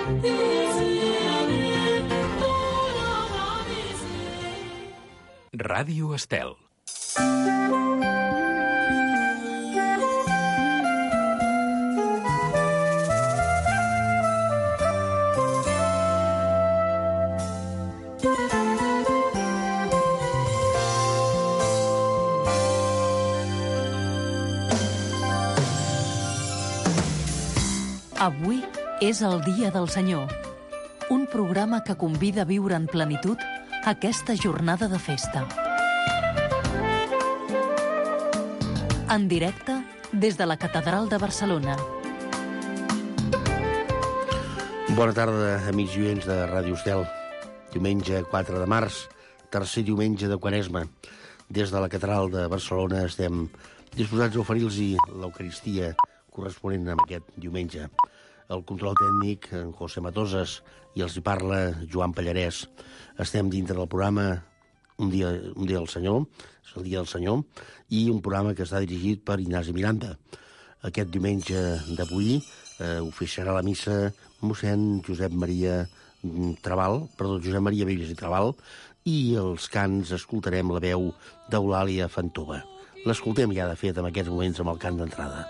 Ràdio Estel. Avui és el Dia del Senyor, un programa que convida a viure en plenitud aquesta jornada de festa. En directe des de la Catedral de Barcelona. Bona tarda, amics i oients de Ràdio Estel. Diumenge 4 de març, tercer diumenge de Quaresma. Des de la Catedral de Barcelona estem disposats a oferir-los l'Eucaristia corresponent a aquest diumenge. El control tècnic, en José Matoses, i els hi parla Joan Pallarès. Estem dintre del programa Un dia del Senyor, és el Dia del Senyor, i un programa que està dirigit per Ignasi Miranda. Aquest diumenge d'avui oficiarà la missa mossèn Josep Maria Vives i Trabal, i els cants escoltarem la veu d'Eulàlia Fantova. L'escoltem ja, de fet, en aquests moments amb el cant d'entrada.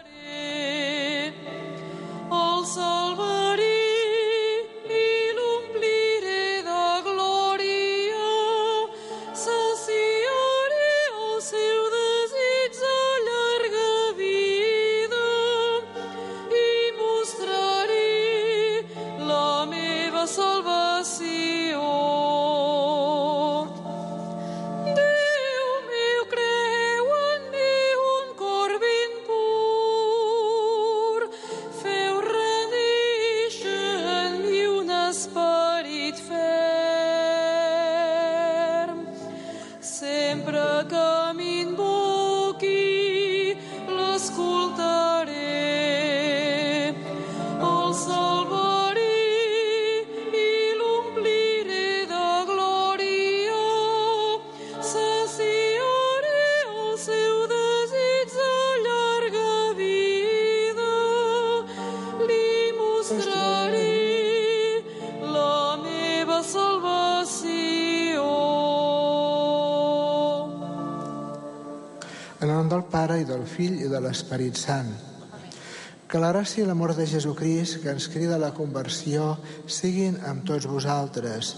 En nom del Pare, i del Fill, i de l'Esperit Sant. Que la gràcia i l'amor de Jesucrist, que ens crida a la conversió, siguin amb tots vosaltres.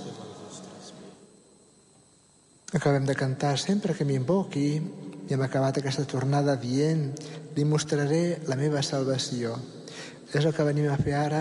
Acabem de cantar Sempre que m'invoqui, i hem acabat aquesta tornada dient: li mostraré la meva salvació. És el que venim a fer ara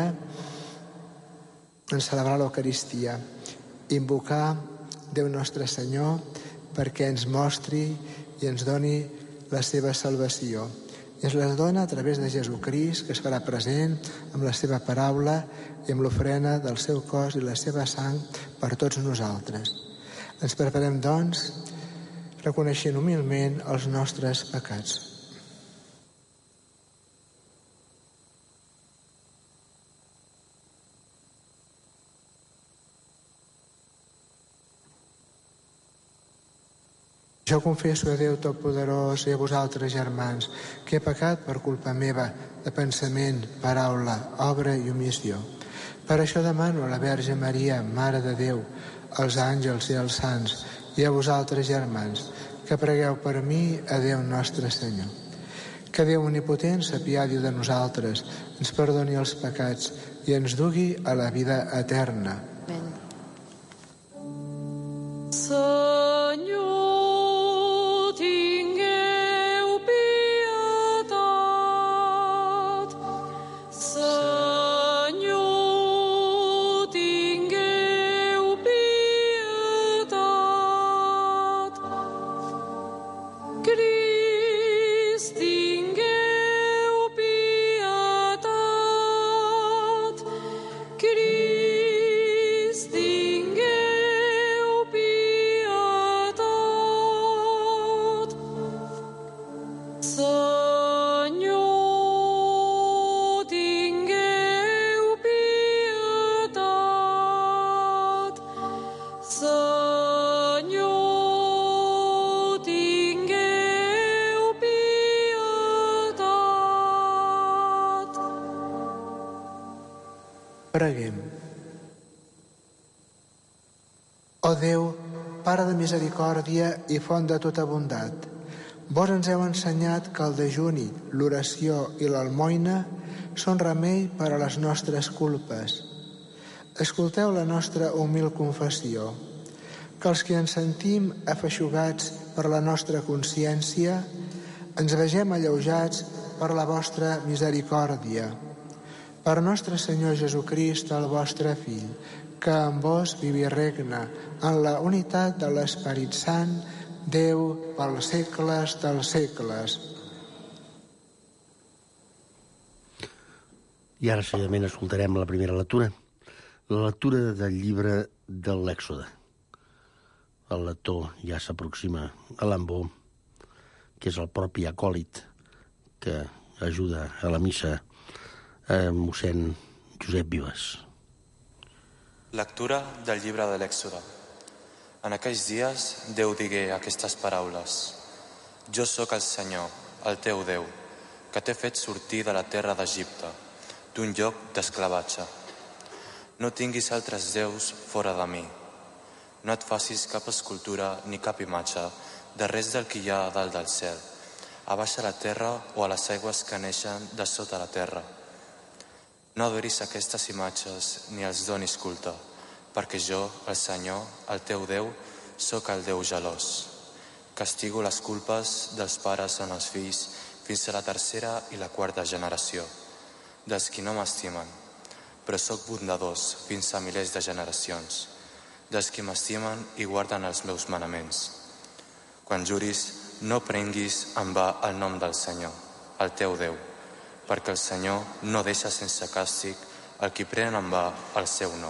en celebrar l'Eucaristia. Invocar Déu nostre Senyor perquè ens mostri i ens doni la seva salvació. I ens la dona a través de Jesucrist, que es farà present amb la seva paraula i amb l'ofrena del seu cos i la seva sang per tots nosaltres. Ens preparem, doncs, reconeixent humilment els nostres pecats. Jo confesso a Déu Totpoderós i a vosaltres, germans, que he pecat per culpa meva, de pensament, paraula, obra i omissió. Per això demano a la Verge Maria, Mare de Déu, als àngels i als sants, i a vosaltres, germans, que pregueu per mi a Déu nostre Senyor. Que Déu omnipotent s'apiadi de nosaltres, ens perdoni els pecats i ens dugui a la vida eterna. Amén. Preguem. Ó Déu, Pare de misericòrdia i font de tota bondat, vos ens heu ensenyat que el dejuni, l'oració i l'almoina són remei per a les nostres culpes. Escolteu la nostra humil confessió, que els que ens sentim afeixugats per la nostra consciència ens vegem alleujats per la vostra misericòrdia. Per nostre Senyor Jesucrist, el vostre Fill, que amb vos viu i regna en la unitat de l'Esperit Sant, Déu pels segles dels segles. I ara seguidament escoltarem la primera lectura, la lectura del llibre de l'Èxode. El lector ja s'aproxima a l'Ambó, que és el propi acòlit que ajuda a la missa a mossèn Josep Vives. Lectura del llibre de l'Èxode. En aquells dies Déu digué aquestes paraules: Jo sóc el Senyor, el teu Déu, que t'he fet sortir de la terra d'Egipte, d'un lloc d'esclavatge. No tinguis altres déus fora de mi. No et facis cap escultura ni cap imatge de res del que hi ha dalt del cel, a baix a la terra o a les aigües que neixen de sota la terra. No adoris aquestes imatges ni els donis culte, perquè jo, el Senyor, el teu Déu, sóc el Déu gelós. Castigo les culpes dels pares en els fills fins a la tercera i la quarta generació, dels qui no m'estimen, però sóc bondadós fins a milers de generacions, dels qui m'estimen i guarden els meus manaments. Quan juris, no prenguis en va el nom del Senyor, el teu Déu, perquè el Senyor no deixa sense càstig el qui pren en va el seu nom.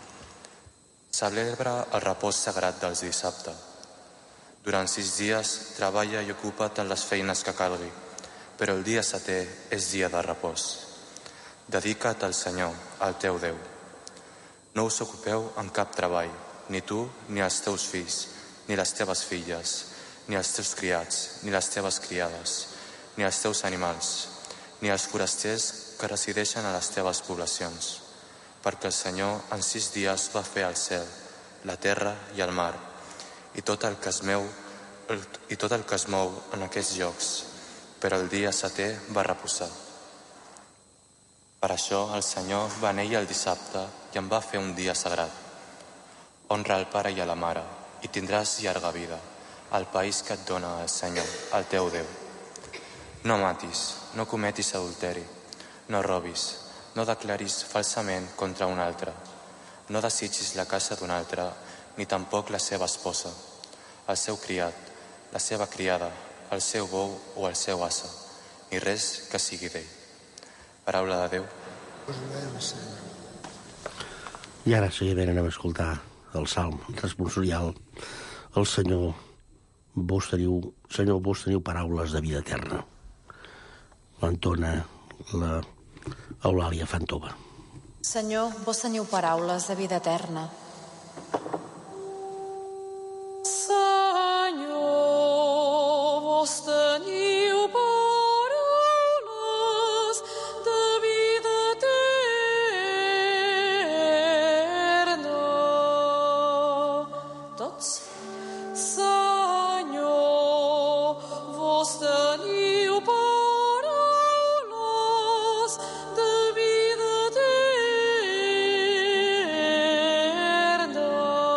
Celebra el repòs sagrat dels dissabte. Durant 6 dies treballa i ocupa't en les feines que calgui, però el dia setè és dia de repòs. Dedica't al Senyor, al teu Déu. No us ocupeu en cap treball, ni tu, ni els teus fills, ni les teves filles, ni els teus criats, ni les teves criades, ni els teus animals, ni els forasters que resideixen a les teves poblacions, perquè el Senyor en 6 dies va fer el cel, la terra i el mar, i tot el que es mou en aquests llocs, però el dia setè va reposar. Per això el Senyor va néixer el dissabte i en va fer un dia sagrat. Honra al pare i a la mare, i tindràs llarga vida, al país que et dona el Senyor, el teu Déu. No matis, no cometis adulteri, no robis, no declaris falsament contra un altre, no desitgis la casa d'un altre, ni tampoc la seva esposa, el seu criat, la seva criada, el seu bou o el seu ase, ni res que sigui d'ell. Paraula de Déu. I ara seguidament anem a escoltar el salm responsorial. El Senyor, vos teniu paraules de vida eterna. L'entona l'Eulàlia Fantova. Senyor, vos teniu paraules de vida eterna. Senyor, vos teniu paraules de vida eterna. Tots? Senyor, vos teniu paraules de vida eterna.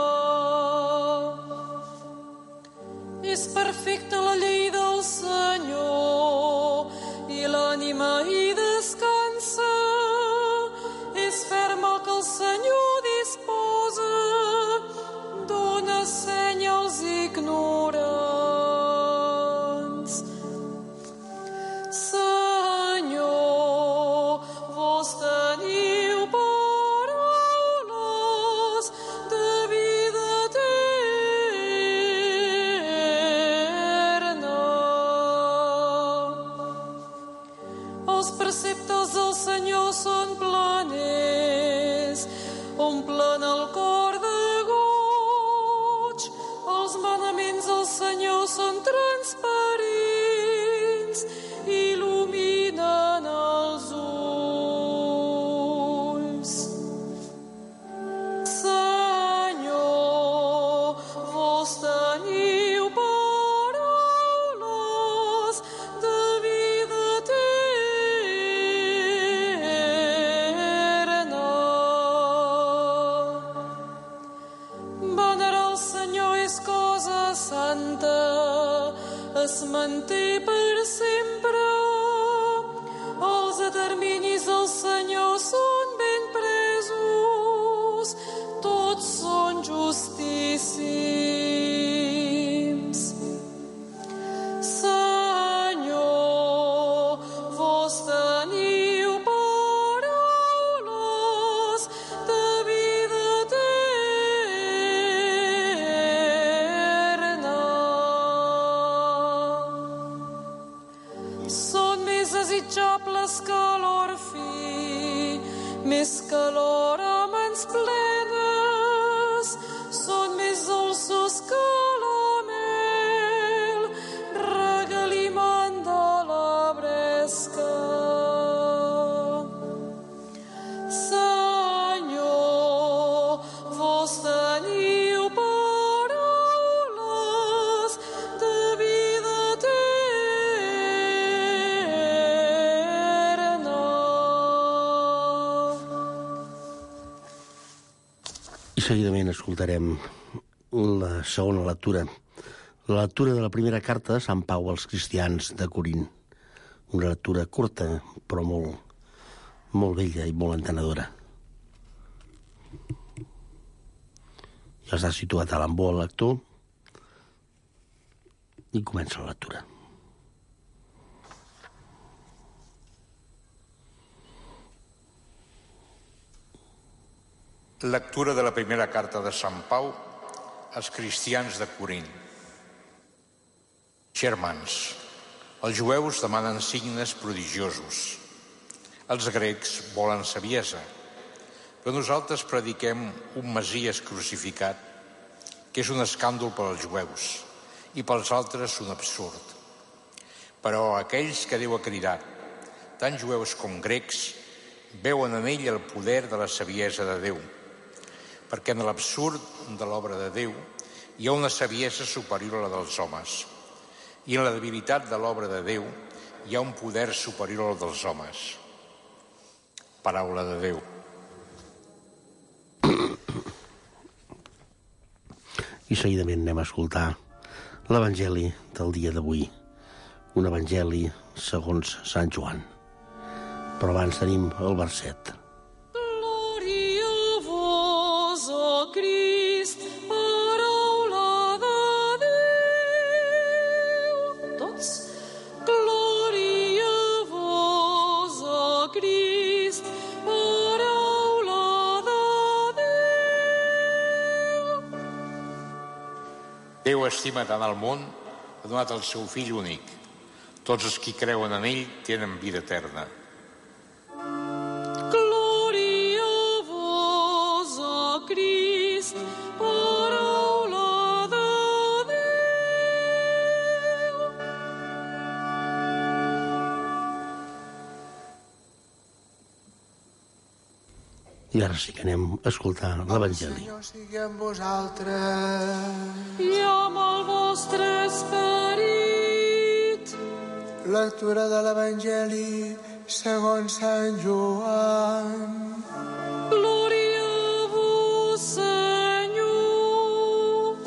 És perfecta la llei del Senyor i l'ànima hi descansa. És ferm el que el Senyor disposa, dona seny als ignorants. Senyor, vos teniu paraules de vida eterna. Els preceptes del Senyor són planers, omplen el cor de goig. Els manaments del Senyor són transparents, il·luminen els ulls. es manté per sempre. Els determinis del Senyor són ben presos, tots són justíssims. Senyor, vos teniu paraules de vida eterna. Són més desitjables que l'or fi, més que l'or a mans plenes, són més dolços que la mel, regalimant de la bresca. Senyor, vos teniu paraules de vida eterna. I seguidament escoltarem la segona lectura. La lectura de la primera carta de Sant Pau als cristians de Corint. Una lectura curta, però molt bella i molt entenedora. Ja està situat a l'embó el lector i comença la lectura. Lectura de la primera carta de Sant Pau als cristians de Corint. Germans, els jueus demanen signes prodigiosos. Els grecs volen saviesa, però nosaltres prediquem un Messies crucificat, que és un escàndol per als jueus i pels altres un absurd. Però aquells que Déu ha cridat, tant jueus com grecs, veuen en ell el poder de la saviesa de Déu, perquè en l'absurd de l'obra de Déu hi ha una saviesa superior a la dels homes, i en la debilitat de l'obra de Déu hi ha un poder superior al dels homes. Paraula de Déu. I seguidament anem a escoltar l'Evangeli del dia d'avui, un Evangeli segons Sant Joan. Però abans tenim el verset. Glòria a vos, o Crist, paraula de Déu. Tots. Glòria a vos, o Crist, paraula de Déu. Déu estima tant el món, ha donat el seu fill únic. Tots els qui creuen en ell tenen vida eterna. Glòria a vos, o Crist, paraula de Déu. I ara sí que anem a escoltar l'Evangeli. El Senyor sigui amb vosaltres. I amb el vostre esperit. Lectura de l'Evangeli segons Sant Joan. Glòria a vos, Senyor.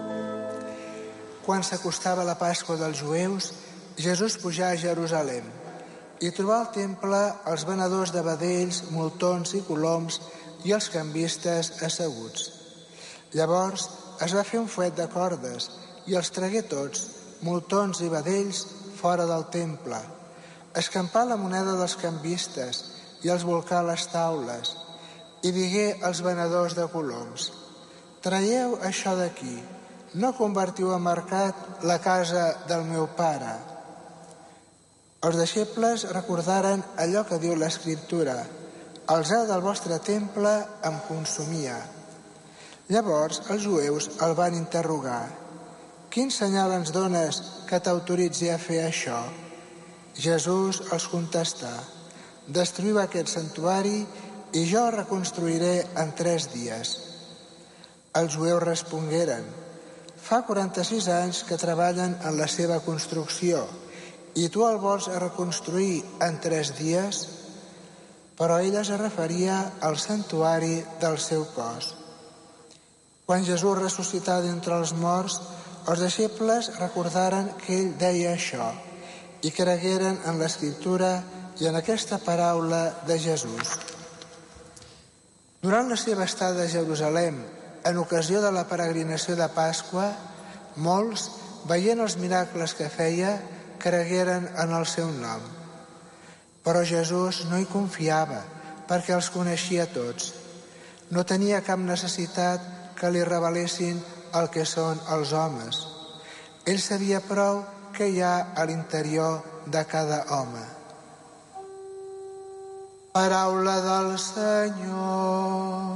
Quan s'acostava la Pasqua dels jueus, Jesús pujà a Jerusalem i trobà al temple els venedors de vedells, moltons i coloms i els canvistes asseguts. Llavors es va fer un fuet de cordes i els tragué tots, moltons i vedells, fora del temple. Escampà la moneda dels canvistes i els volcà a les taules i digué als venedors de coloms: traieu això d'aquí, no convertiu en mercat la casa del meu pare. Els deixebles recordaren allò que diu l'Escriptura: el zel del vostre temple em consumia. Llavors els jueus el van interrogar: quin senyal ens dones que t'autoritzi a fer això? Jesús els contestà: destruïu aquest santuari i jo el reconstruiré en 3 dies. Els jueus respongueren: fa 46 anys que treballen en la seva construcció i tu el vols reconstruir en 3 dies? Però ell es referia al santuari del seu cos. Quan Jesús ressuscità d'entre els morts, els deixebles recordaren que ell deia això i cregueren en l'Escriptura i en aquesta paraula de Jesús. Durant la seva estada a Jerusalem, en ocasió de la peregrinació de Pasqua, molts, veient els miracles que feia, cregueren en el seu nom. Però Jesús no hi confiava, perquè els coneixia tots. No tenia cap necessitat que li revelessin el que són els homes. Ell sabia prou què hi ha a l'interior de cada home. Paraula del Senyor.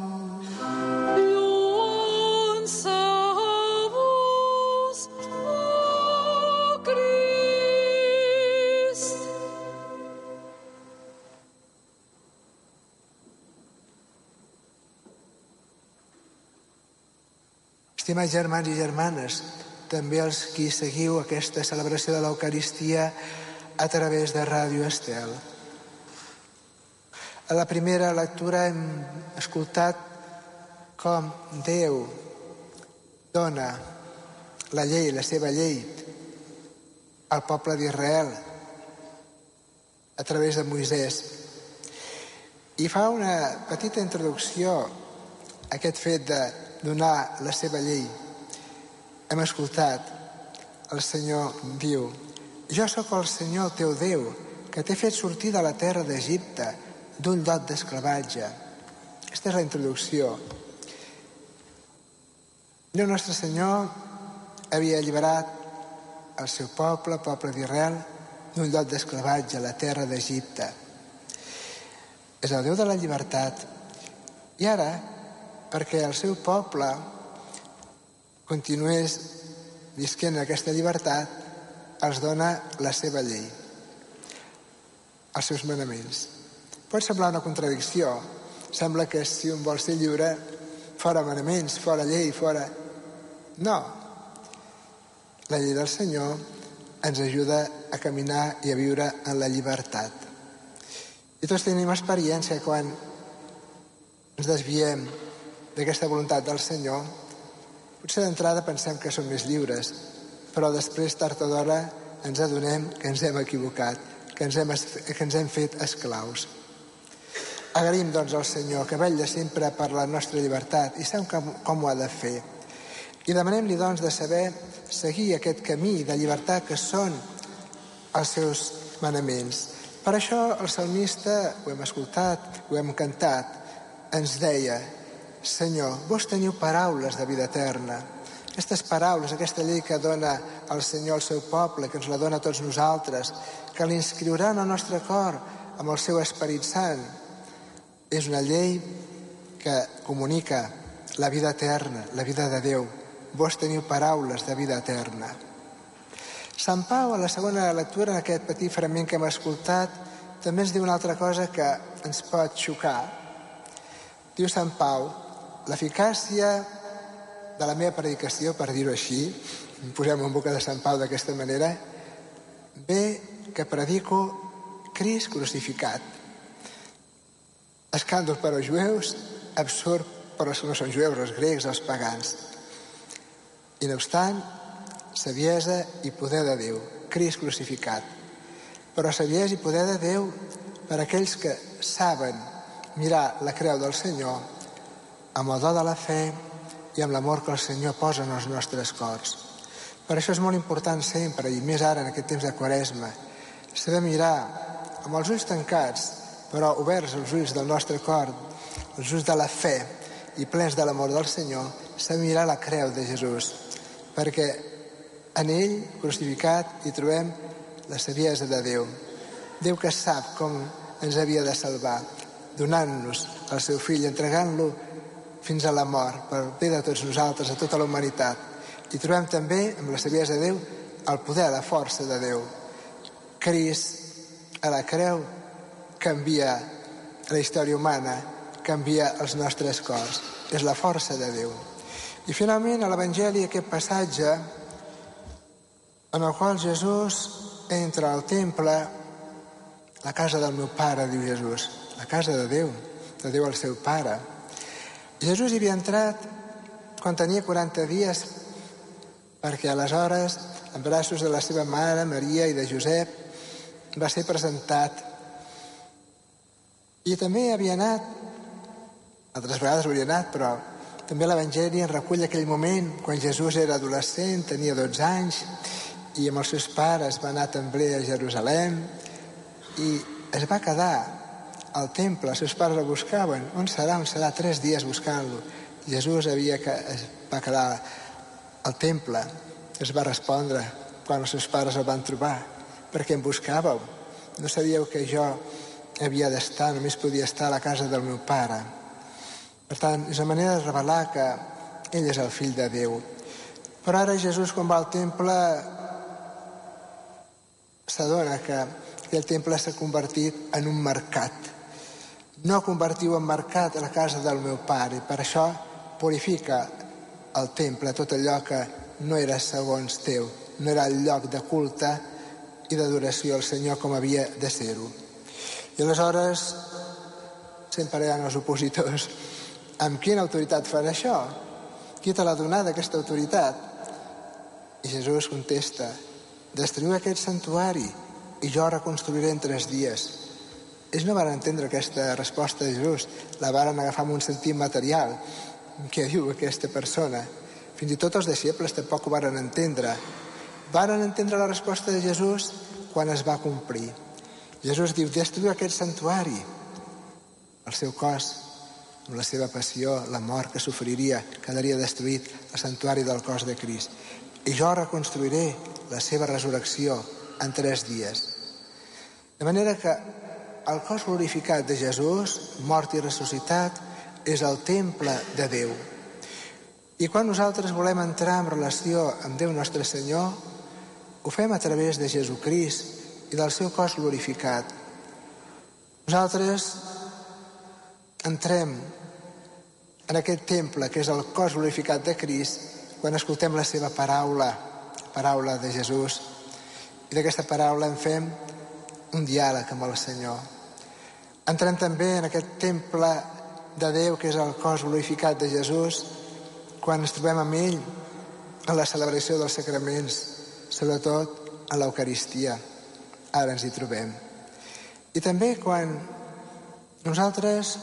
Estimats germans i germanes, també els qui seguiu aquesta celebració de l'Eucaristia a través de Ràdio Estel. A la primera lectura hem escoltat com Déu dona la llei, la seva llei, al poble d'Israel a través de Moisès. I fa una petita introducció a aquest fet de donar la seva llei. Hem escoltat, el Senyor diu: jo sóc el Senyor teu Déu, que t'he fet sortir de la terra d'Egipte, d'un lloc d'esclavatge. Aquesta és la introducció. Déu nostre Senyor havia alliberat el seu poble, el poble d'Israel, d'un lloc d'esclavatge, la terra d'Egipte. És el Déu de la llibertat. I ara, perquè el seu poble continués visquent aquesta llibertat, els dona la seva llei, els seus manaments. Pot semblar una contradicció. Sembla que si un vol ser lliure, fora manaments, fora llei, fora... No. La llei del Senyor ens ajuda a caminar i a viure en la llibertat. I tots tenim experiència quan ens desviem d'aquesta voluntat del Senyor. Potser d'entrada pensem que som més lliures, però després, tard o d'hora, ens adonem que ens hem equivocat, que ens hem fet esclaus. Agraïm, doncs, al Senyor, que vetlla sempre per la nostra llibertat i sabem com ho ha de fer. I demanem-li, doncs, de saber seguir aquest camí de llibertat que són els seus manaments. Per això el salmista, ho hem escoltat, ho hem cantat, ens deia: Senyor, vos teniu paraules de vida eterna. Aquestes paraules, aquesta llei que dona el Senyor al seu poble, que ens la dona a tots nosaltres, que l'inscriurà en el nostre cor amb el seu Esperit Sant, és una llei que comunica la vida eterna, la vida de Déu. Vos teniu paraules de vida eterna. Sant Pau, a la segona lectura, en aquest petit fragment que hem escoltat, també ens diu una altra cosa que ens pot xocar. Diu Sant Pau: l'eficàcia de la meva predicació, per dir-ho així, posem en boca de Sant Pau d'aquesta manera, ve que predico Crist crucificat. Escàndol per als jueus, absurd per als que no són jueus, els grecs, els pagans. I no obstant, saviesa i poder de Déu, Crist crucificat. Però saviesa i poder de Déu per a aquells que saben mirar la creu del Senyor amb el do de la fe i amb l'amor que el Senyor posa en els nostres cors. Per això és molt important sempre, i més ara en aquest temps de Quaresma, saber mirar amb els ulls tancats, però oberts els ulls del nostre cor, els ulls de la fe i plens de l'amor del Senyor, saber mirar la creu de Jesús, perquè en ell, crucificat, hi trobem la saviesa de Déu. Déu que sap com ens havia de salvar, donant-nos el seu fill, entregant-lo fins a la mort, per bé de tots nosaltres, a tota la humanitat. I trobem també, amb la saviesa de Déu, el poder, la força de Déu. Crist a la creu canvia la història humana, canvia els nostres cors. És la força de Déu. I finalment, a l'Evangeli, aquest passatge en el qual Jesús entra al temple, la casa del meu pare, diu Jesús, la casa de Déu el seu pare. Jesús hi havia entrat quan tenia 40 dies perquè aleshores, en braços de la seva mare, Maria, i de Josep, va ser presentat. I també havia anat, altres vegades hauria anat, però també l'Evangeli en recull aquell moment quan Jesús era adolescent, tenia 12 anys, i amb els seus pares va anar també a Jerusalem i es va quedar al temple. Els seus pares el buscaven. On serà? 3 dies buscant-lo. Jesús es va quedar al temple. Es va respondre quan els seus pares el van trobar: per què em buscàveu? No sabíeu que jo havia d'estar, només podia estar a la casa del meu pare. Per tant, és una manera de revelar que ell és el fill de Déu. Però ara Jesús, quan va al temple, s'adona que el temple s'ha convertit en un mercat. No convertiu en mercat a la casa del meu pare. Per això purifica el temple, tot allò que no era segons teu, no era el lloc de culte i d'adoració al Senyor com havia de ser-ho. I aleshores sempre hi ha els opositors: amb quina autoritat fan això? Qui te l'ha donat, aquesta autoritat? I Jesús contesta: destruïu aquest santuari i jo reconstruiré en 3 dies. Ells no van entendre aquesta resposta de Jesús, la van agafar amb un sentit material. Què diu aquesta persona? Fins i tot els deixebles tampoc ho van entendre. Van entendre la resposta de Jesús quan es va complir. Jesús diu: destruïu aquest santuari. El seu cos, amb la seva passió, la mort que sofriria, quedaria destruït, el santuari del cos de Crist. I jo reconstruiré la seva resurrecció en 3 dies. De manera que el cos glorificat de Jesús, mort i ressuscitat, és el temple de Déu. I quan nosaltres volem entrar en relació amb Déu nostre Senyor, ho fem a través de Jesucrist i del seu cos glorificat. Nosaltres entrem en aquest temple, que és el cos glorificat de Crist, quan escoltem la seva paraula de Jesús. I d'aquesta paraula en fem un diàleg amb el Senyor. Entrem també en aquest temple de Déu, que és el cos glorificat de Jesús, quan ens trobem amb ell en la celebració dels sacraments, sobretot en l'Eucaristia. Ara ens hi trobem. I també quan nosaltres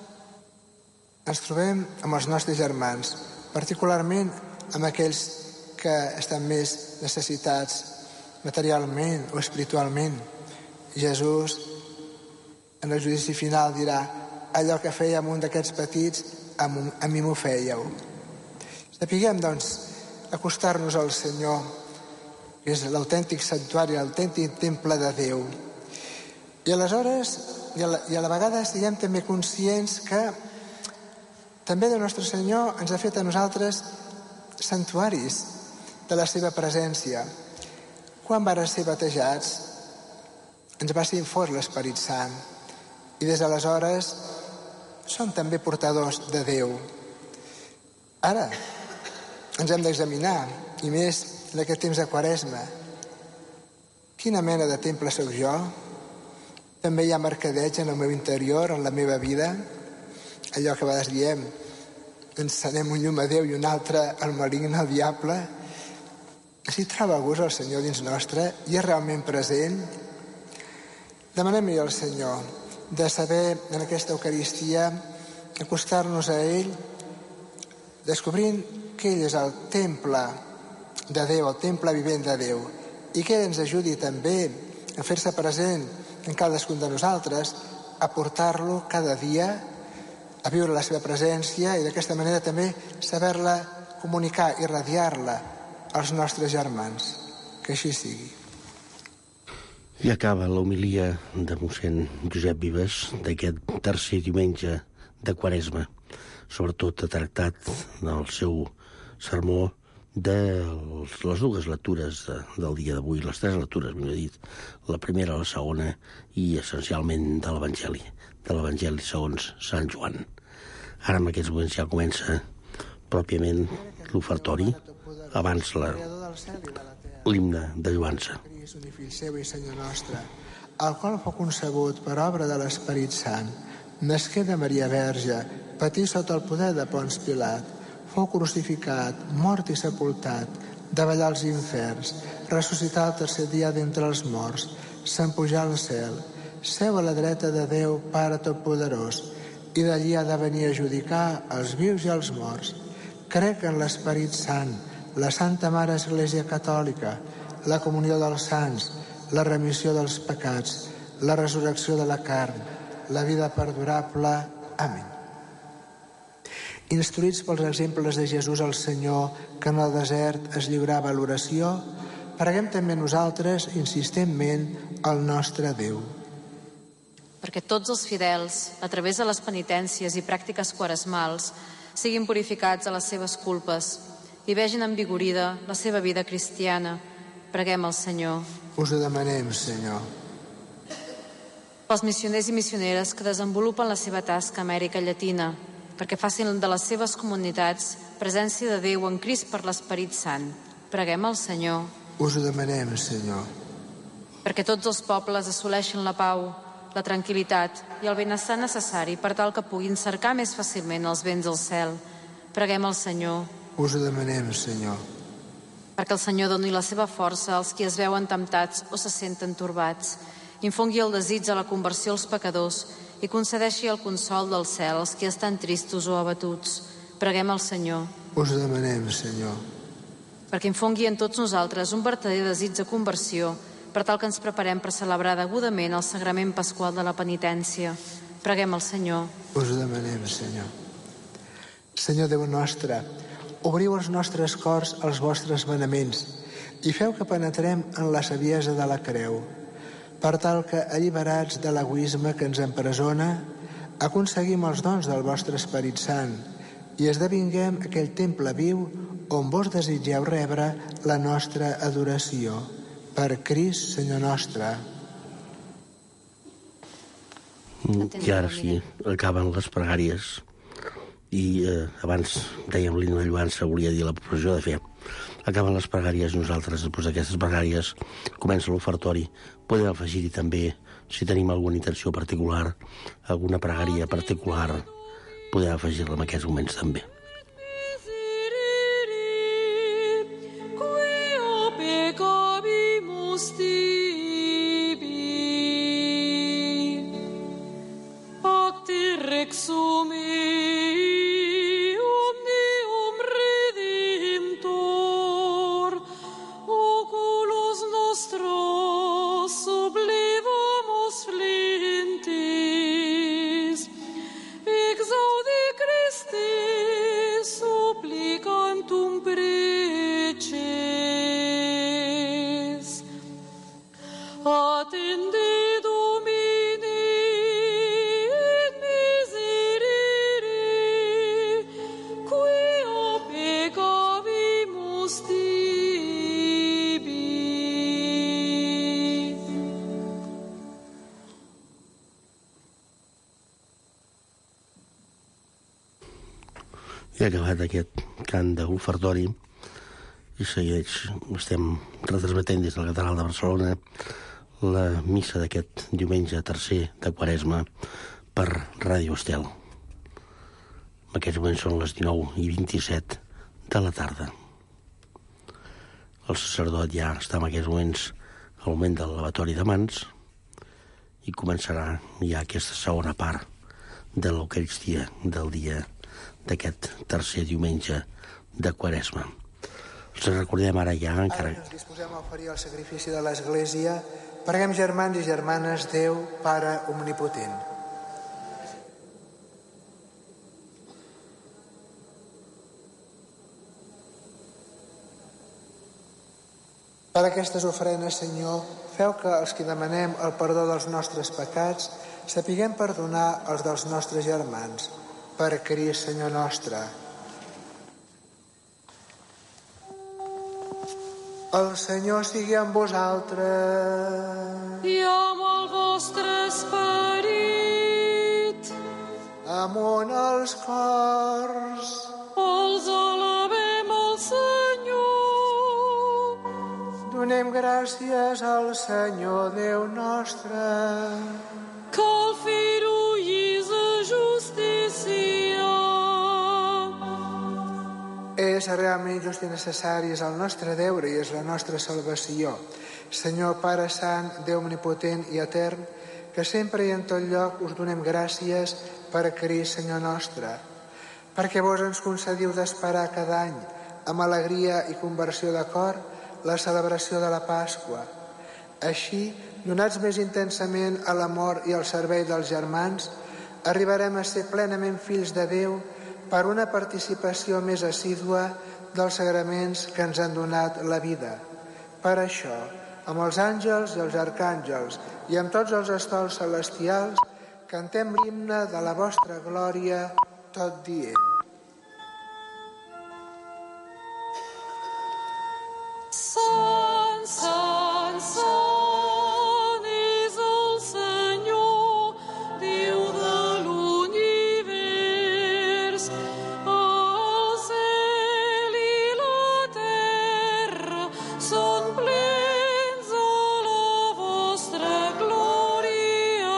ens trobem amb els nostres germans, particularment amb aquells que estan més necessitats materialment o espiritualment. Jesús, en el judici final, dirà: allò que fèiem un d'aquests petits, a mi m'ho fèieu. Sapiguem, doncs, acostar-nos al Senyor, que és l'autèntic santuari, l'autèntic temple de Déu. I aleshores, i a la vegada, siguem també conscients que també el nostre Senyor ens ha fet a nosaltres santuaris de la seva presència. Quan varen ser batejats, ens va ser infós l'Esperit Sant, i des d'aleshores som també portadors de Déu. Ara ens hem d'examinar, i més en aquest temps de Quaresma. Quina mena de temple sóc jo? També hi ha mercadeig en el meu interior, en la meva vida? Allò que a vegades diem: encenem un llum a Déu i un altre al maligne, al diable. Si troba gust el Senyor dins nostre i és realment present, demanem-li al Senyor de saber en aquesta Eucaristia acostar-nos a ell, descobrint que ell és el temple de Déu, el temple vivent de Déu, i que ell ens ajudi també a fer-se present en cadascun de nosaltres, a portar-lo cada dia, a viure la seva presència i d'aquesta manera també saber-la comunicar i radiar-la als nostres germans. Que així sigui. I acaba l'homilia de mossèn Josep Vives d'aquest tercer diumenge de Quaresma. Sobretot ha tractat del seu sermó de les 2 lectures del dia d'avui, les 3 lectures, millor dit, la primera, la segona i essencialment de l'Evangeli segons Sant Joan. Ara en aquests moments ja comença pròpiament l'ofertori, abans l'himne de lloança. Un fill seu i Senyor nostre, el qual fou concebut per obra de l'Esperit Sant, nasqué de Maria Verge, patí sota el poder de Ponç Pilat, fou crucificat, mort i sepultat, davallar els inferns, ressuscitar el tercer dia d'entre els morts, s'empujar al cel, seu a la dreta de Déu, Pare Totpoderós, i d'allí ha de venir a judicar els vius i els morts. Crec en l'Esperit Sant, la Santa Mare Església Catòlica, la comunió dels sants, la remissió dels pecats, la resurrecció de la carn, la vida perdurable. Amén. Instruïts pels exemples de Jesús el Senyor, que en el desert es lliurava a l'oració, preguem també nosaltres, insistentment, al nostre Déu. Perquè tots els fidels, a través de les penitències i pràctiques quaresmals, siguin purificats de les seves culpes i vegin envigorida la seva vida cristiana. Preguem al Senyor. Us ho demanem, Senyor. Pels missioners i missioneres que desenvolupen la seva tasca a Amèrica Llatina, perquè facin de les seves comunitats presència de Déu en Crist per l'Esperit Sant. Preguem al Senyor. Us ho demanem, Senyor. Perquè tots els pobles assoleixin la pau, la tranquil·litat i el benestar necessari per tal que puguin cercar més fàcilment els béns del cel. Preguem al Senyor. Us ho demanem, Senyor. Perquè el Senyor doni la seva força als qui es veuen temptats o se senten torbats, infongui el desig a la conversió als pecadors i concedeixi el consol del cel als qui estan tristos o abatuts. Preguem al Senyor. Us ho demanem, Senyor. Perquè infongui en tots nosaltres un vertader desig de conversió per tal que ens preparem per celebrar degudament el sagrament pasqual de la penitència. Preguem al Senyor. Us ho demanem, Senyor. Senyor Déu nostre, obriu els nostres cors als vostres manaments i feu que penetrem en la saviesa de la creu, per tal que, alliberats de l'egoisme que ens empresona, aconseguim els dons del vostre Esperit Sant i esdevinguem aquell temple viu on vos desitgeu rebre la nostra adoració. Per Crist, Senyor nostre. I ara sí, acaben les pregàries. I abans dèiem l'himne de lloança, volia dir la professió de fe. Acaben les pregàries, nosaltres, després d'aquestes pregàries, comença l'ofertori. Podem afegir-hi també, si tenim alguna intenció particular, alguna pregària particular, podem afegir-la en aquests moments també. I acabat aquest cant d'ofertori i estem retransmetent des de la Catedral de Barcelona la missa d'aquest diumenge tercer de Quaresma per Ràdio Estel. En aquests moments són les 19:27 de la tarda. El sacerdot ja està en aquests moments al moment del lavatori de mans i començarà ja aquesta segona part de l'Eucaristia del dia d'aquest tercer diumenge de Quaresma. Els recordem ara ja encara... Ara ens disposem a oferir el sacrifici de l'Església. Preguem, germans i germanes, Déu, Pare omnipotent. Per aquestes ofrenes, Senyor, feu que els que demanem el perdó dels nostres pecats sapiguem perdonar els dels nostres germans. Per Crist, Senyor nostre. El Senyor sigui amb vosaltres. I amb el vostre esperit. Amunt els cors. Els alabem al Senyor. Donem gràcies al Senyor Déu nostre. Cal fer-ho i és justícia. És realment just i necessari, és el nostre deure i és la nostra salvació. Senyor Pare Sant, Déu omnipotent i etern, que sempre i en tot lloc us donem gràcies per Crist, Senyor nostre, perquè vos ens concediu d'esperar cada any, amb alegria i conversió de cor, la celebració de la Pasqua. Així, donats més intensament a l'amor i al servei dels germans, arribarem a ser plenament fills de Déu per una participació més assídua dels sagraments que ens han donat la vida. Per això, amb els àngels i els arcàngels i amb tots els estols celestials, cantem l'himne de la vostra glòria, tot dient: Sant, sant, sant és el Senyor, Déu de l'univers. El cel i la terra són plens de la vostra glòria.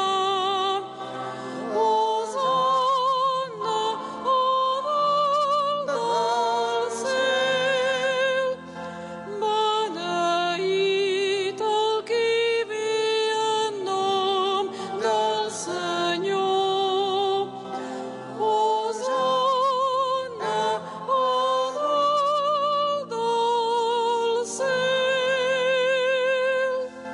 Hosanna a dalt del cel. Beneït el qui ve en nom del Senyor. Hosanna a dalt del cel.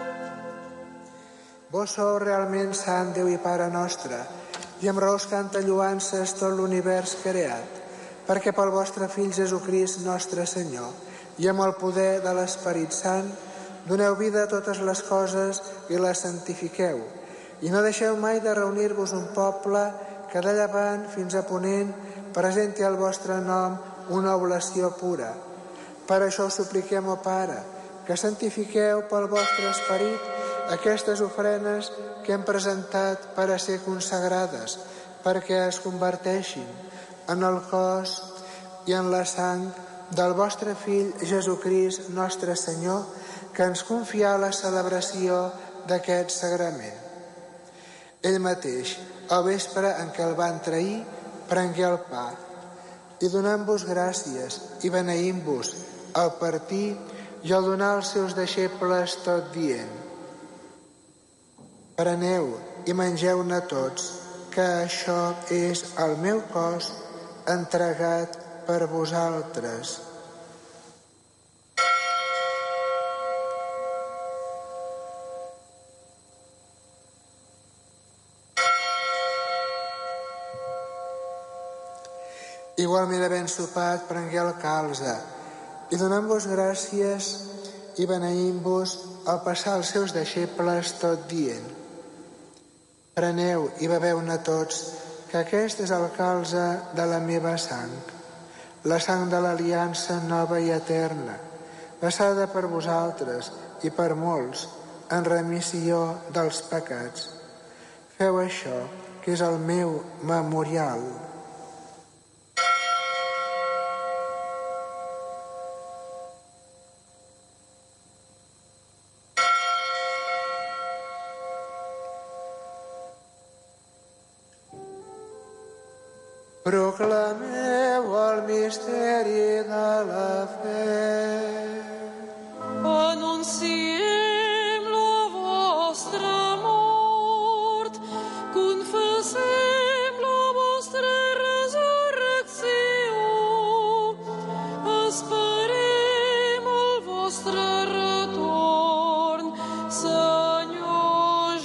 Vos sou realment sant, Déu i Pare nostre, i amb raó us canta lloances tot l'univers creat, perquè pel vostre Fill Jesucrist nostre Senyor, i amb el poder de l'Esperit Sant, doneu vida a totes les coses i les santifiqueu, i no deixeu mai de reunir-vos un poble que de llevant fins a ponent presenti al vostre nom una oblació pura. Per això us supliquem, ó Pare, que santifiqueu pel vostre Esperit aquestes ofrenes que hem presentat per a ser consagrades, perquè es converteixin en el cos i en la sang del vostre Fill Jesucrist nostre Senyor, que ens confia la celebració d'aquest sagrament. Ell mateix, al vespre en què el van trair, prengué el pa i donant-vos gràcies i beneint-vos al partir i al donar als seus deixebles tot dient: preneu i mengeu-ne tots, que això és el meu cos entregat per vosaltres. Igualment, havent sopat, prengué el calze i donant-vos gràcies i beneint-vos al passar als seus deixebles tot dient: preneu i beveu-ne tots, que aquest és el calze de la meva sang, la sang de l'aliança nova i eterna, passada per vosaltres i per molts en remissió dels pecats. Feu això, que és el meu memorial. Proclameu el misteri de la fe. Anunciem la vostra mort, confessem la vostra resurrecció, esperem el vostre retorn, Senyor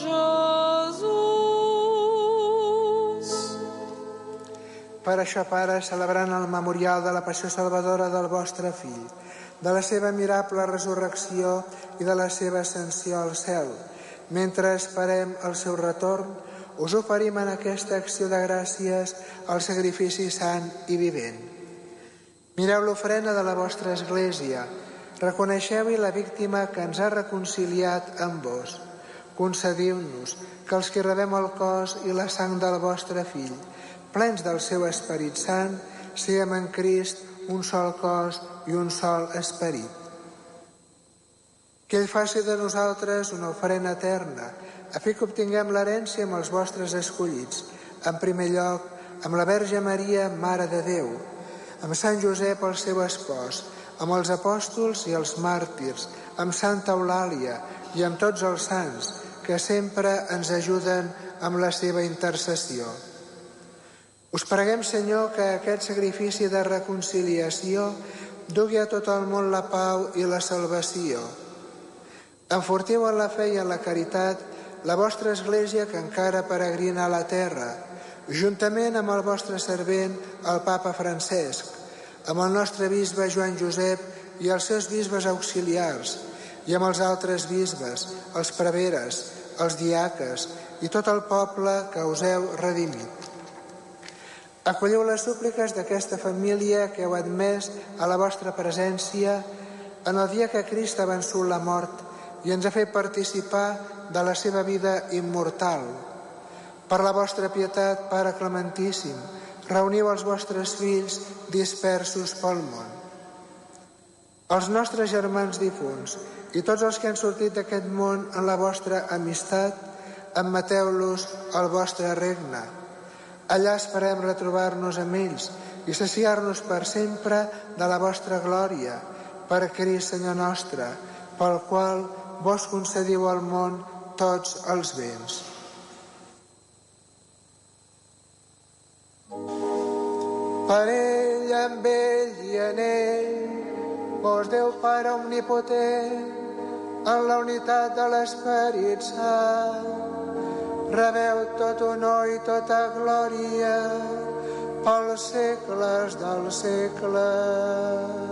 Jesús. Per això, Pare, celebrant el memorial de la passió salvadora del vostre Fill, de la seva admirable resurrecció i de la seva ascensió al cel, mentre esperem el seu retorn, us oferim en aquesta acció de gràcies el sacrifici sant i vivent. Mireu l'ofrena de la vostra Església, reconeixeu-hi la víctima que ens ha reconciliat amb vos. Concediu-nos que els que rebem el cos i la sang del vostre Fill, plens del seu Esperit Sant, siguem en Crist un sol cos i un sol esperit. Que ell faci de nosaltres una ofrena eterna, a fi que obtinguem l'herència amb els vostres escollits, en primer lloc amb la Verge Maria, Mare de Déu, amb Sant Josep, el seu espòs, amb els apòstols i els màrtirs, amb Santa Eulàlia i amb tots els sants, que sempre ens ajuden amb la seva intercessió. Us preguem, Senyor, que aquest sacrifici de reconciliació dugui a tot el món la pau i la salvació. Enfortiu en la fe i en la caritat la vostra Església que encara peregrina a la terra, juntament amb el vostre servent, el Papa Francesc, amb el nostre bisbe Joan Josep i els seus bisbes auxiliars, i amb els altres bisbes, els preveres, els diaques i tot el poble que us heu redimit. Acolliu les súpliques d'aquesta família que heu admès a la vostra presència en el dia que Crist ha vençut la mort i ens ha fet participar de la seva vida immortal. Per la vostra pietat, Pare Clementíssim, reuniu els vostres fills dispersos pel món. Els nostres germans difunts i tots els que han sortit d'aquest món en la vostra amistat, admeteu-los al vostre regne. Allà esperem retrobar-nos amb ells i saciar-nos per sempre de la vostra glòria, per Crist, Senyor nostre, pel qual vos concediu al món tots els béns. Per ell, amb ell i en ell, vos Déu Pare omnipotent, en la unitat de l'Esperit Sant, rebeu tot honor i tota glòria pels segles dels segles.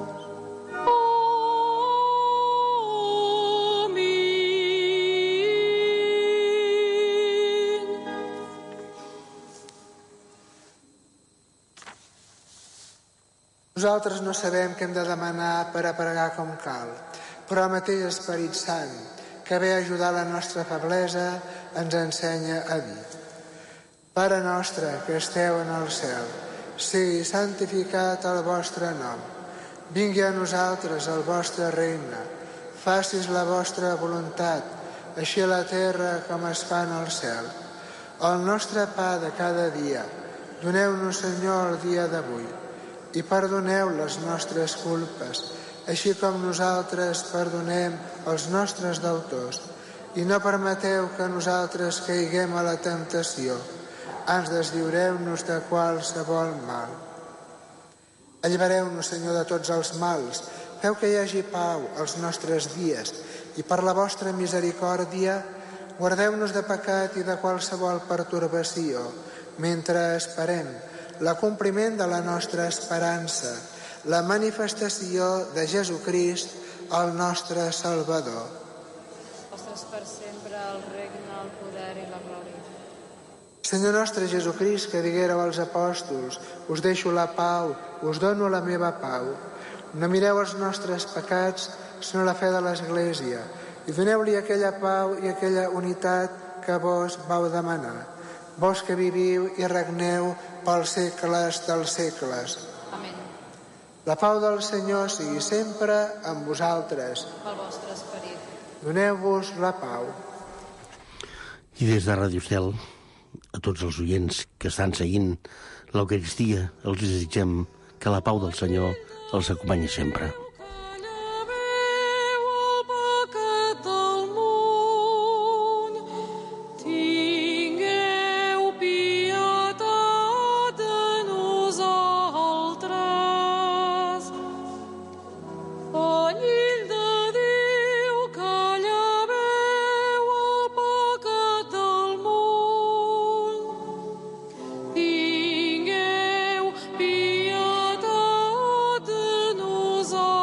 Nosaltres no sabem què hem de demanar per a pregar com cal, però el mateix Esperit Sant, que ve a ajudar la nostra feblesa, ens ensenya a dir: Pare nostre que esteu en el cel, sigui santificat el vostre nom. Vingui a nosaltres el vostre regne. Facis la vostra voluntat, així a la terra com es fa en el cel. El nostre pa de cada dia, doneu-nos, Senyor, el dia d'avui, i perdoneu les nostres culpes, així com nosaltres perdonem els nostres deutors, i no permeteu que nosaltres caiguem a la temptació, ans deslliureu-nos de qualsevol mal. Allibereu-nos, Senyor, de tots els mals, feu que hi hagi pau als nostres dies, i per la vostra misericòrdia guardeu-nos de pecat i de qualsevol pertorbació, mentre esperem l'acompliment de la nostra esperança, la manifestació de Jesucrist, el nostre Salvador. Vostres per sempre el regne, el poder i la glòria. Senyor nostre Jesucrist, que diguéreu als apòstols: us deixo la pau, us dono la meva pau. No mireu els nostres pecats, sinó la fe de l'Església, i doneu-li aquella pau i aquella unitat que vos vau demanar. Vos que viviu i regneu pels segles dels segles. Amén. La pau del Senyor sigui sempre amb vosaltres. Pel vostre esperit. Doneu-vos la pau. I des de Ràdio Estel, a tots els oients que estan seguint l'Eucaristia, els desitgem que la pau del Senyor els acompanyi sempre. Tingueu pietat de nosaltres.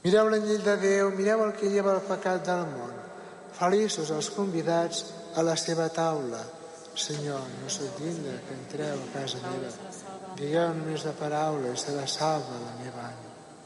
Mireu l'anyell de Déu, mireu el que lleva el pecat del món. Feliços els convidats a la seva taula. Senyor, no sóc digne que entreu a casa meva. Digueu només la paraula i serà salva la meva ànima.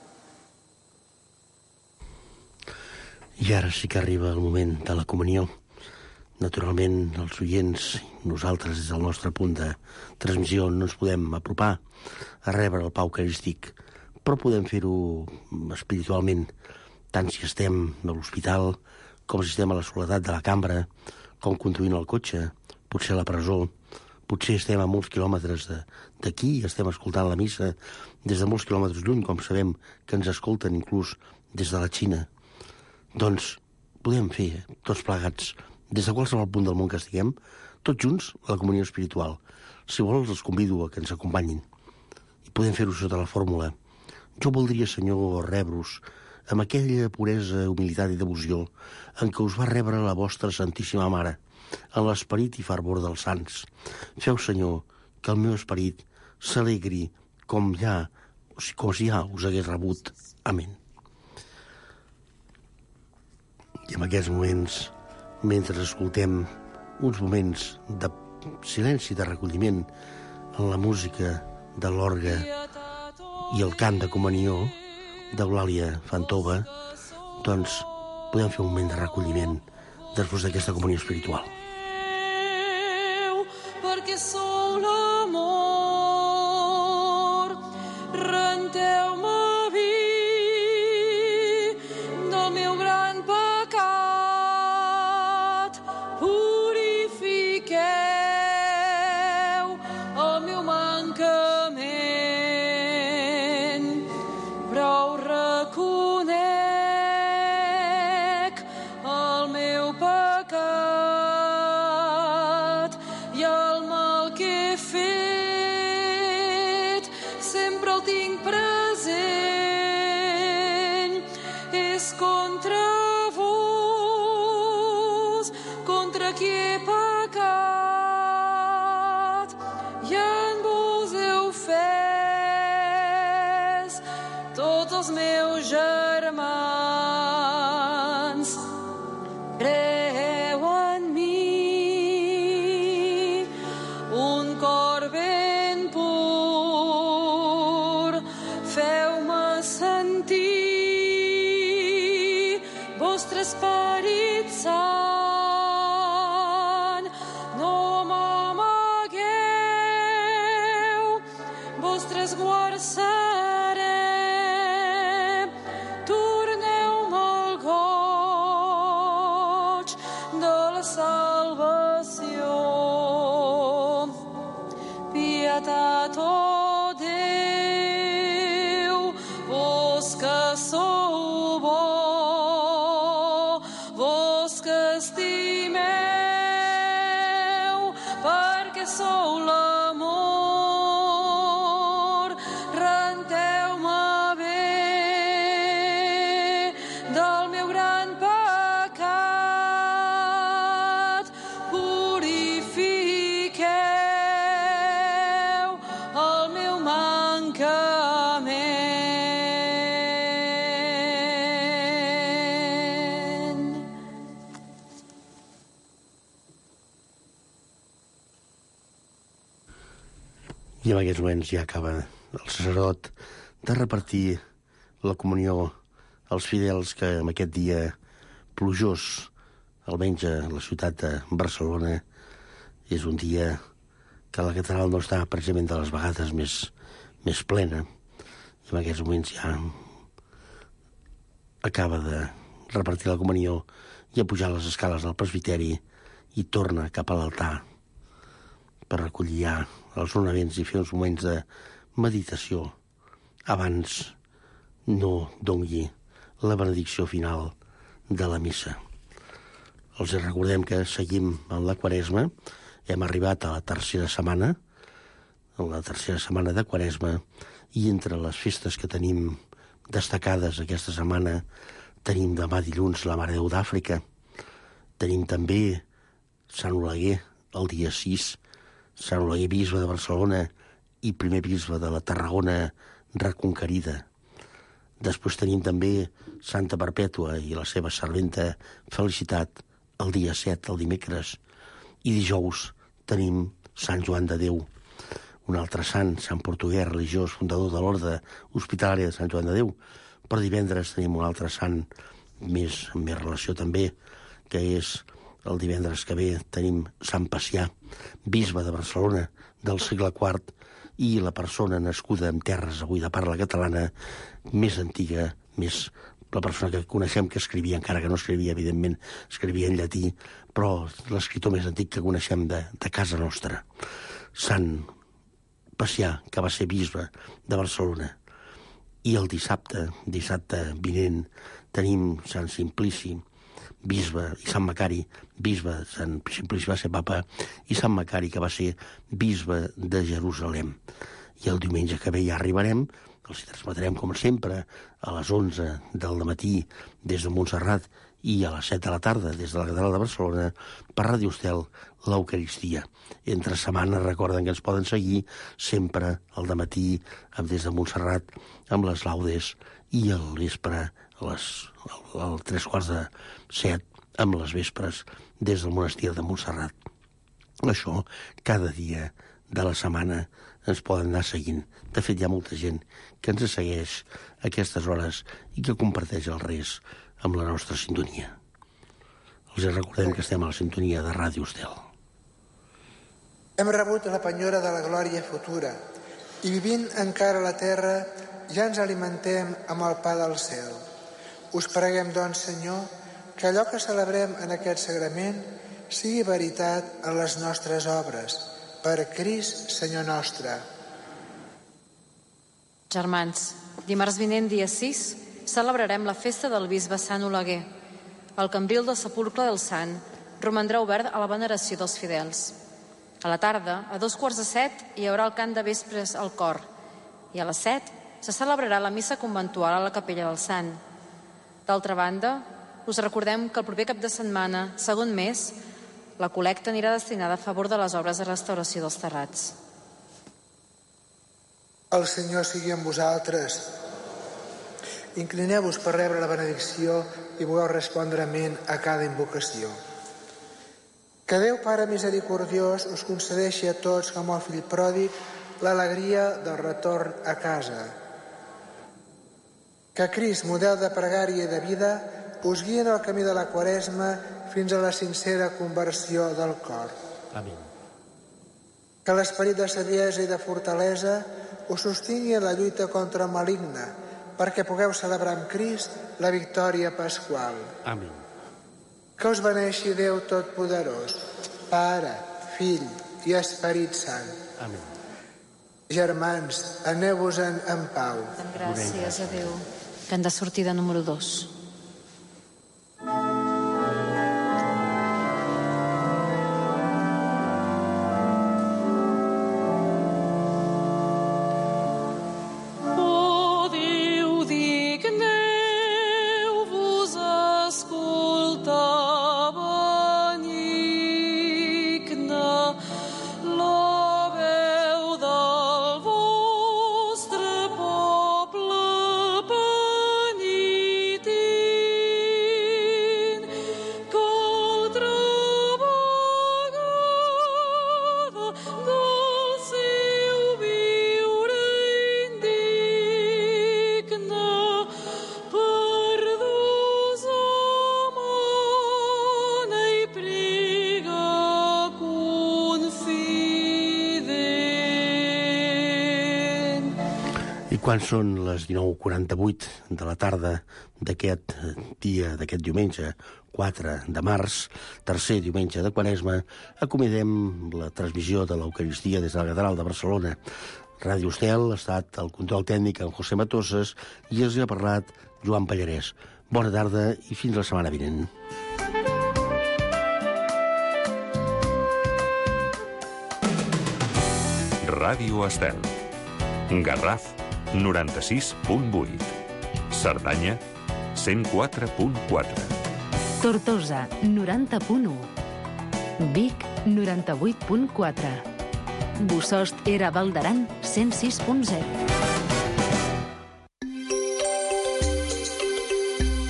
I ara sí que arriba el moment de la comunió. Naturalment, els oients, nosaltres des del nostre punt de transmissió no ens podem apropar a rebre el pau eucarístic, però podem fer-ho espiritualment, tant si estem a l'hospital, com si estem a la soledat de la cambra, com conduint el cotxe, potser a la presó, potser estem a molts quilòmetres d'aquí i estem escoltant la missa des de molts quilòmetres lluny, com sabem que ens escolten inclús des de la Xina. Doncs podem fer, tots plegats, des de qualsevol punt del món que estiguem, tots junts, la comunió espiritual. Si vols, els convido a que ens acompanyin. I podem fer-ho sota la fórmula: jo voldria, Senyor, rebre-us amb aquella puresa, humilitat i devoció en què us va rebre la vostra Santíssima Mare, en l'esperit i fervor dels sants. Feu, Senyor, que el meu esperit s'alegri com si ja us hagués rebut. Amén. I en aquests moments, mentre escoltem uns moments de silenci, de recolliment en la música de l'orgue i el cant de comunió d'Eulàlia Fantova, doncs podem fer un moment de recolliment després d'aquesta comunió espiritual. Perquè sou l'amor, renteu-me vi del meu gran pecat, purifiqueu el meu mancament, prou reconec el meu pecat i el mal que he fet, sempre el tinc present. És contra vos, contra qui he pecat, i en vos he ofès tots els meus germans. Creu en mi un cor ben pur, feu-me sentir vostre Esperit Sant. No m'amagueu, vostre esguard seré, torneu-me el goig de la salvació. Pietat, oh Déu, vos que sou bo, vos que estimeu, perquè sou l'amor, renteu-me bé del meu gran pecat, purifiqueu el meu mancament. I en aquests moments ja acaba el sacerdot de repartir la comunió als fidels que en aquest dia plujós, almenys a la ciutat de Barcelona, és un dia que la catedral no està precisament de les vegades més plena. I en aquests moments ja acaba de repartir la comunió i a pujar les escales del presbiteri i torna cap a l'altar per recollir ja els ornaments i fer uns moments de meditació abans no dongui la benedicció final de la missa. Els recordem que seguim en la Quaresma, hem arribat a la tercera setmana de Quaresma, i entre les festes que tenim destacades aquesta setmana tenim demà dilluns la Mare de Déu d'Àfrica, tenim també Sant Oleguer el dia 6, Sant Oleguer bisbe de Barcelona i primer bisbe de la Tarragona reconquerida. Després tenim també Santa Perpètua i la seva serventa Felicitat el dia 7, el dimecres, i dijous tenim Sant Joan de Déu, un altre sant, Sant Portuguès, religiós, fundador de l'Orde Hospitalària de Sant Joan de Déu. Per divendres tenim un altre sant amb més relació també, que és el divendres que ve tenim Sant Pacià, bisbe de Barcelona del segle IV, i la persona nascuda en terres avui de parla catalana més antiga, la persona que coneixem que escrivia, encara que no escrivia, evidentment, escrivia en llatí, però l'escriptor més antic que coneixem de casa nostra. Sant Pacià, que va ser bisbe de Barcelona. I el dissabte vinent, tenim Sant Simplici, bisbe, i Sant Macari, bisbe. Sant Simplici va ser papa, i Sant Macari, que va ser bisbe de Jerusalem. I el diumenge que ve ja arribarem, els hi transmetrem, com sempre, a les 11 del matí des de Montserrat i a les 7 de la tarda des de la Catedral de Barcelona per Ràdio Estel, l'Eucaristia. Entre setmana recorden que ens poden seguir sempre al dematí des de Montserrat amb les laudes i al vespre al 3:15 amb les vespres des del monestir de Montserrat. Això cada dia de la setmana ens poden anar seguint. De fet, hi ha molta gent que ens segueix a aquestes hores i que comparteix el res amb la nostra sintonia. Els recordem que estem a la sintonia de Ràdio Estel. Hem rebut la penyora de la glòria futura i vivint encara a la terra ja ens alimentem amb el pa del cel. Us preguem, doncs, Senyor, que allò que celebrem en aquest sagrament sigui veritat en les nostres obres. Per Crist, Senyor nostre. Germans, dimarts vinent, dia 6, celebrarem la festa del bisbe Sant Oleguer. El cambril del sepulcre del sant romandrà obert a la veneració dels fidels. A la tarda, a 6:45, hi haurà el cant de vespres al cor i a les 7 se celebrarà la missa conventual a la capella del sant. D'altra banda, us recordem que el proper cap de setmana, segon mes, la col·lecta anirà destinada a favor de les obres de restauració dels terrats. El Senyor sigui amb vosaltres. Inclineu-vos per rebre la benedicció i vulgueu respondre amén a cada invocació. Que Déu Pare misericordiós us concedeixi a tots, com el fill pròdig, l'alegria del retorn a casa. Que Crist, model de pregària i de vida, us guia en el camí de la Quaresma fins a la sincera conversió del cor. Amén. Que l'esperit de saviesa i de fortalesa us sostingui en la lluita contra el maligne, perquè pugueu celebrar amb Crist la victòria pasqual. Amén. Que us beneixi Déu Totpoderós, Pare, Fill i Esperit Sant. Amén. Germans, aneu-vos-en en pau. Gràcies a Déu. Cant de sortida número 2. Quan són les 19:48 de la tarda d'aquest dia, d'aquest diumenge, 4 de març, tercer diumenge de Quaresma, acomiadem la transmissió de l'Eucaristia des de la Catedral de Barcelona. Ràdio Estel ha estat el control tècnic en José Matosas i els ha parlat Joan Pallarès. Bona tarda i fins la setmana vinent. Ràdio Estel. Garraf 96.8. Cerdanya 104.4. Tortosa 90.1. Vic 98.4. Bossòst Era Val d'Aran 106.0.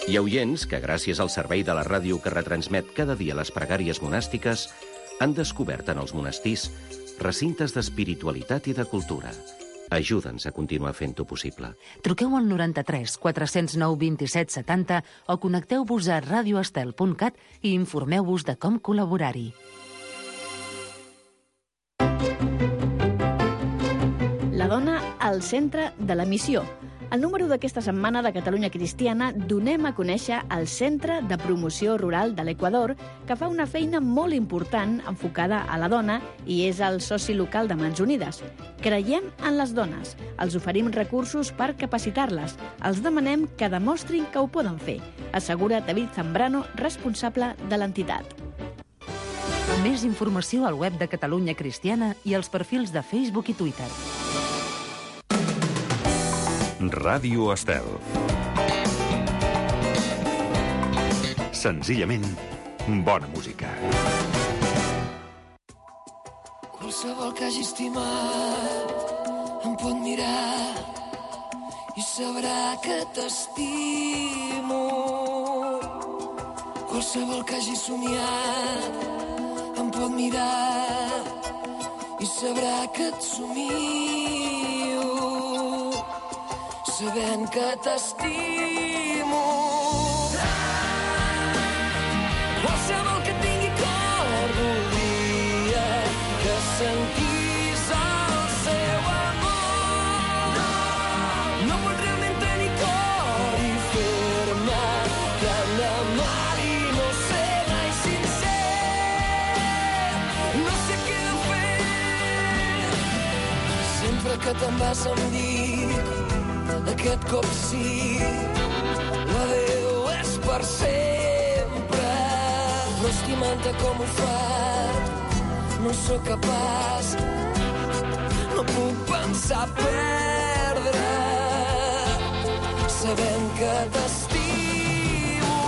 Hi ha oients que, gràcies al servei de la ràdio que retransmet cada dia les pregàries monàstiques, han descobert en els monestirs recintes d'espiritualitat i de cultura. Ajuda'ns a continuar fent-ho possible. Truqueu al 93 409 27 70 o connecteu-vos a radioestel.cat i informeu-vos de com col·laborar-hi. La dona al centre de la missió. Al número d'aquesta setmana de Catalunya Cristiana donem a conèixer el Centre de Promoció Rural de l'Equador, que fa una feina molt important enfocada a la dona i és el soci local de Mans Unides. Creiem en les dones, els oferim recursos per capacitar-les, els demanem que demostrin que ho poden fer, assegura David Zambrano, responsable de l'entitat. Més informació al web de Catalunya Cristiana i als perfils de Facebook i Twitter. Ràdio Estel. Senzillament, bona música. Qualsevol que hagi estimat em pot mirar i sabrà que t'estimo. Qualsevol que hagi somiat em pot mirar i sabrà que et somio, sabent que t'estimo. Qualsevol que tingui cor voldria que sentís el seu amor. No pot realment tenir cor i fer-me tant de mal i no ser mai sincer. No sé què fer. Sempre que te'n vas em dic, aquest cop sí, l'adéu és per sempre. Però estimant-te com ho faig, no sóc capaç, no puc pensar perdre, sabent que t'estimo.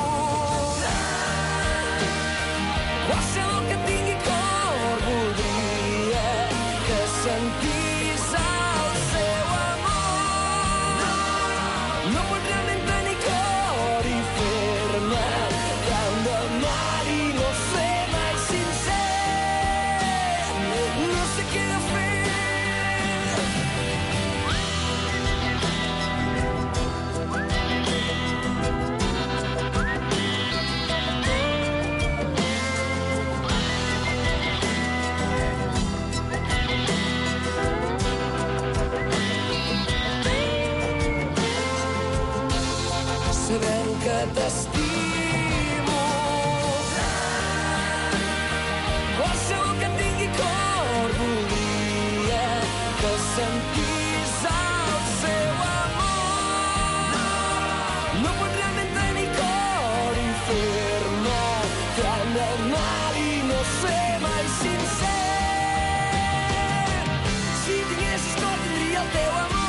Qualsevol que tingui cor voldria que sentís el seu amor. No pot realment tenir cor i fer-me tant de mal i no ser mai sincer. No sé què he de fer. Sabent que t'estimo. Qualsevol que tingui cor voldria que sentís el seu amor. No pot realment tenir cor i fer-me tant de mal i no ser mai sincer. Si tinguessis cor tindria el teu amor.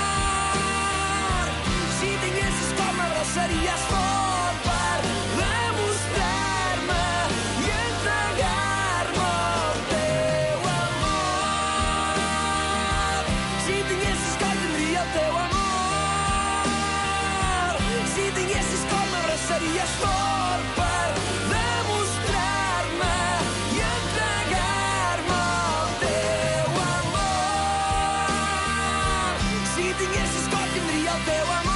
Si tinguessis cor m'abraçaries fort per demostrar-me i entregar-me el teu amor. Si tinguessis cor tindria el teu amor. Si tinguessis cor m'abraçaries fort per demostrar-me i entregar-me el teu amor. Si tinguessis cor tindria el teu amor.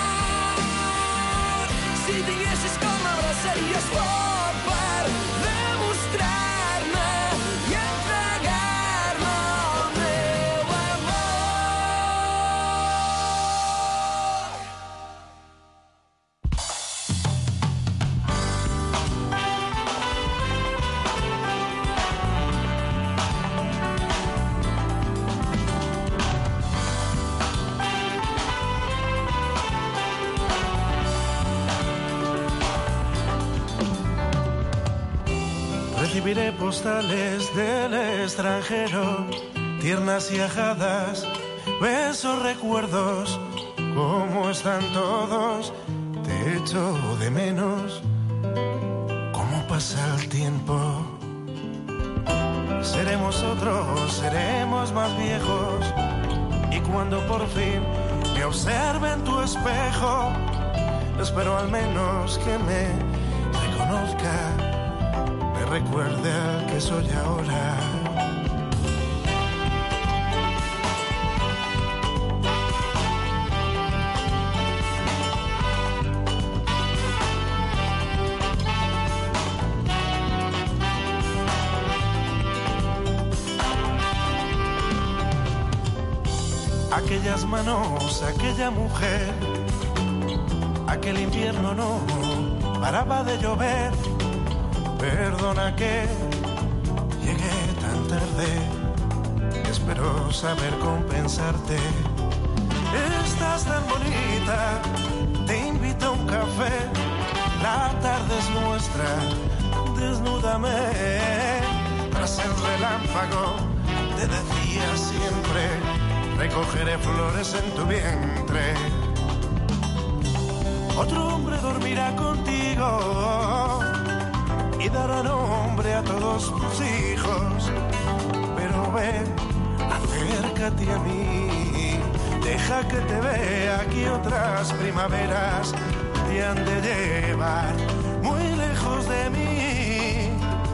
Si tinguessis cor m'abraçaries fort per demostrar-me i entregar-me el meu amor. Recibiré postales del extranjero, tiernas y ajadas, besos, recuerdos. ¿Cómo están todos? Te echo de menos. ¿Cómo pasa el tiempo? Seremos otros, seremos más viejos. Y cuando por fin me observe en tu espejo, Espero al menos que me reconozca, me recuerde al que soy ahora. Aquellas manos, aquella mujer, aquel invierno no paraba de llover. Perdona que llegué tan tarde, espero saber compensarte. Estás tan bonita, te invito a un café, la tarde es nuestra, desnúdame. Tras el relámpago te decía siempre, recogeré flores en tu vientre. Otro hombre dormirá contigo y dará nombre a todos tus hijos. Pero ven, acércate a mí, deja que te vea que otras primaveras te han de llevar muy lejos de mí.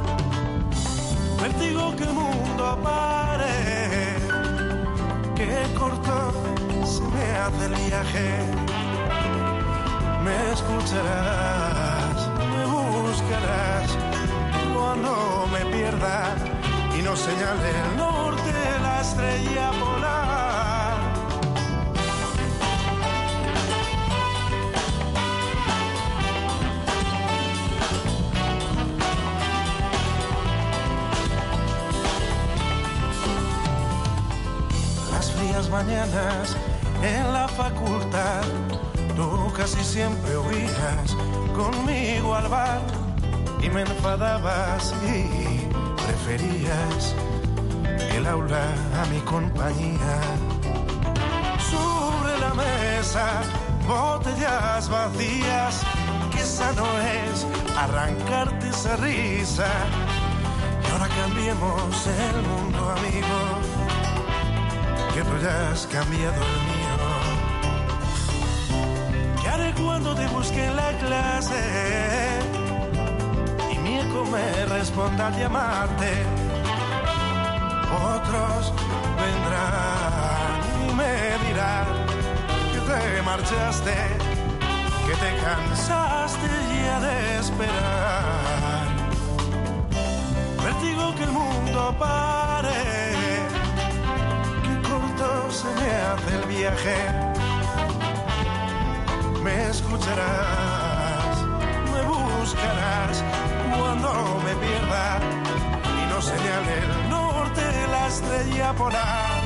Vértigo que el mundo pare, que corto se me hace el viaje. Me escucharás, me buscarás cuando me pierda y no señale el norte la estrella polar. Las frías mañanas en la facultad, tú casi siempre huías conmigo al bar y me enfadabas y preferías el aula a mi compañía. Sobre la mesa, botellas vacías, que esa no es arrancarte esa risa. Y ahora cambiemos el mundo, amigo, que tú ya has cambiado el mío. Cuando te busque en la clase y mi eco me responda al llamarte, otros vendrán y me dirán que te marchaste, que te cansaste ya de esperar. Vértigo que el mundo pare, que corto se me hace el viaje. Me escucharás, me buscarás cuando me pierda y no señale el norte la estrella polar.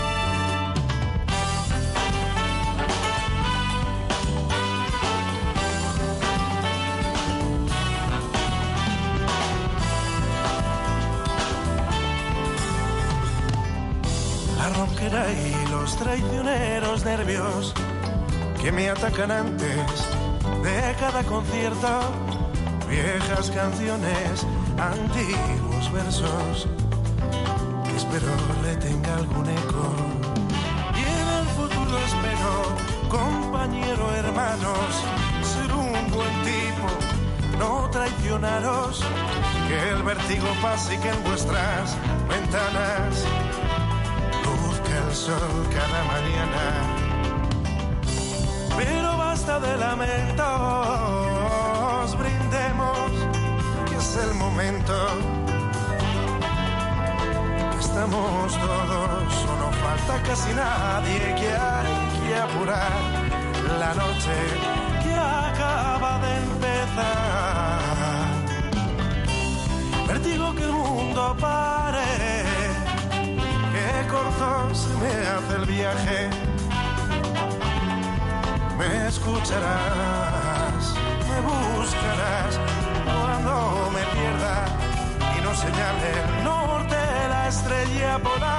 La ronquera y los traicioneros nervios que me atacan antes de cada concierto, viejas canciones, antiguos versos, que espero le tenga algún eco. Y en el futuro espero, compañero, hermanos, ser un buen tipo, no traicionaros, que el vértigo pase y que en vuestras ventanas luzca el sol cada mañana. Pero basta de lamentos, brindemos, que es el momento, que estamos todos, o no falta casi nadie, que hay que apurar la noche que acaba de empezar. Vértigo que el mundo pare, que corto se me hace el viaje. Me escucharás, me buscarás cuando me pierda y no señale el norte la estrella polar.